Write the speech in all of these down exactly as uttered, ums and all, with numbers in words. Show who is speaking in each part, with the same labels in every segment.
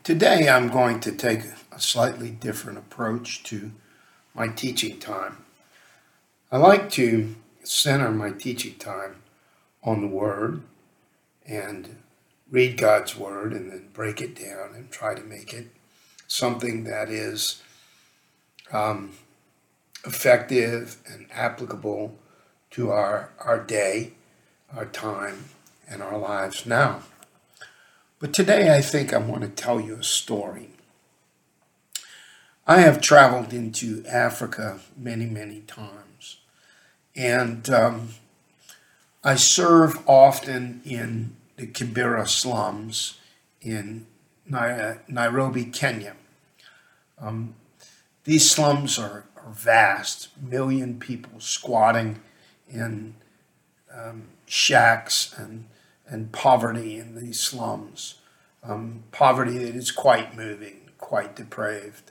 Speaker 1: Today I'm going to take a slightly different approach to my teaching time. I like to center my teaching time on the Word and read God's Word and then break it down and try to make it something that is um, effective and applicable to our, our day, our time, and our lives now. But today I think I want to tell you a story. I have traveled into Africa many, many times. And um, I serve often in the Kibera slums in Nairobi, Kenya. Um, these slums are, are vast, million people squatting in um, shacks and and poverty in these slums. Um, poverty that is quite moving, quite depraved.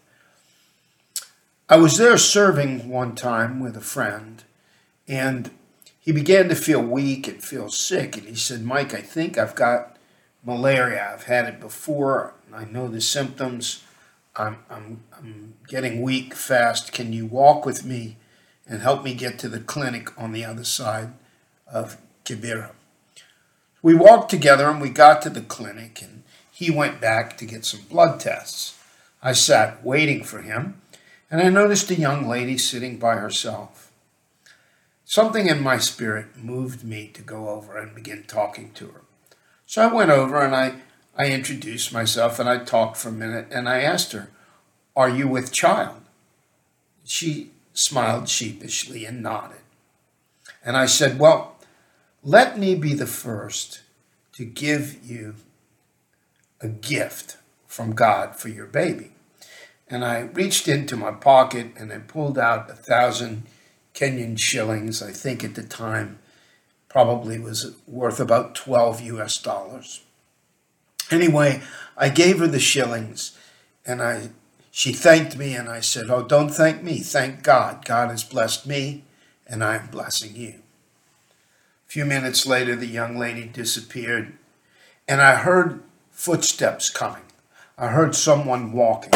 Speaker 1: I was there serving one time with a friend, and he began to feel weak and feel sick, and he said, "Mike, I think I've got malaria. I've had it before. I know the symptoms. I'm, I'm, I'm getting weak fast. Can you walk with me and help me get to the clinic on the other side of Kibera?" We walked together and we got to the clinic, and he went back to get some blood tests. I sat waiting for him, and I noticed a young lady sitting by herself. Something in my spirit moved me to go over and begin talking to her. So I went over and I, I introduced myself and I talked for a minute, and I asked her, "Are you with child?" She smiled sheepishly and nodded. And I said, "Well, let me be the first to give you a gift from God for your baby." And I reached into my pocket and I pulled out a thousand Kenyan shillings. I think at the time probably was worth about twelve U S dollars. Anyway, I gave her the shillings, and I she thanked me, and I said, "Oh, don't thank me. Thank God. God has blessed me, and I am blessing you." A few minutes later, the young lady disappeared, and I heard footsteps coming. I heard someone walking.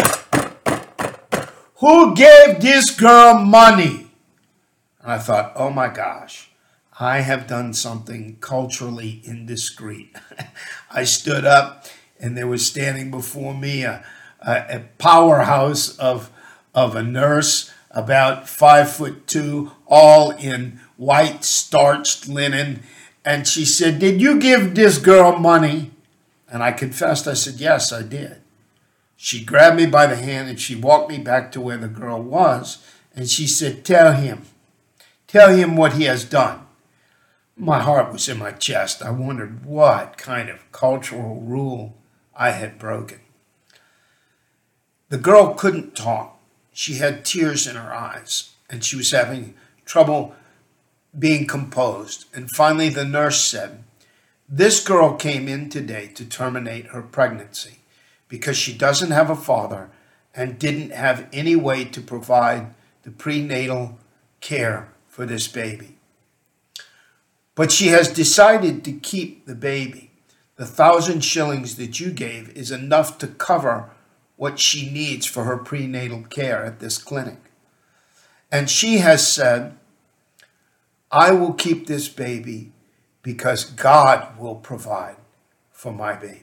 Speaker 1: "Who gave this girl money?" And I thought, oh my gosh, I have done something culturally indiscreet. I stood up, and there was standing before me a, a, a powerhouse of, of a nurse, about five foot two, all in white starched linen. And she said, "Did you give this girl money?" And I confessed, I said, "Yes, I did." She grabbed me by the hand and she walked me back to where the girl was. And she said, "Tell him, tell him what he has done." My heart was in my chest. I wondered what kind of cultural rule I had broken. The girl couldn't talk. She had tears in her eyes, and she was having trouble being composed. And finally the nurse said, "This girl came in today to terminate her pregnancy because she doesn't have a father and didn't have any way to provide the prenatal care for this baby. But she has decided to keep the baby. The thousand shillings that you gave is enough to cover what she needs for her prenatal care at this clinic. And she has said, I will keep this baby because God will provide for my baby."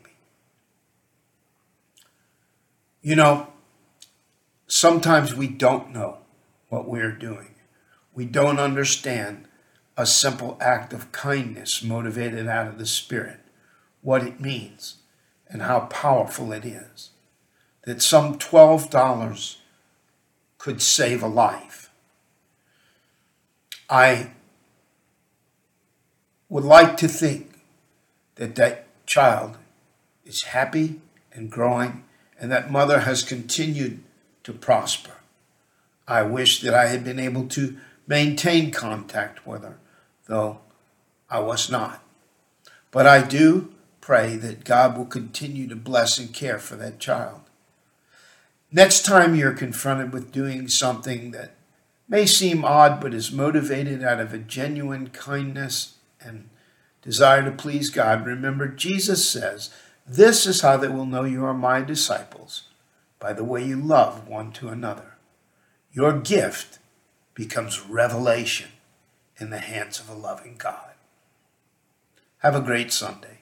Speaker 1: You know, sometimes we don't know what we're doing. We don't understand a simple act of kindness motivated out of the Spirit, what it means and how powerful it is. That some twelve dollars could save a life. I would like to think that that child is happy and growing, and that mother has continued to prosper. I wish that I had been able to maintain contact with her, though I was not. But I do pray that God will continue to bless and care for that child. Next time you're confronted with doing something that may seem odd but is motivated out of a genuine kindness and desire to please God, remember Jesus says, This is how they will know you are my disciples, by the way you love one to another. Your gift becomes revelation in the hands of a loving God. Have a great Sunday.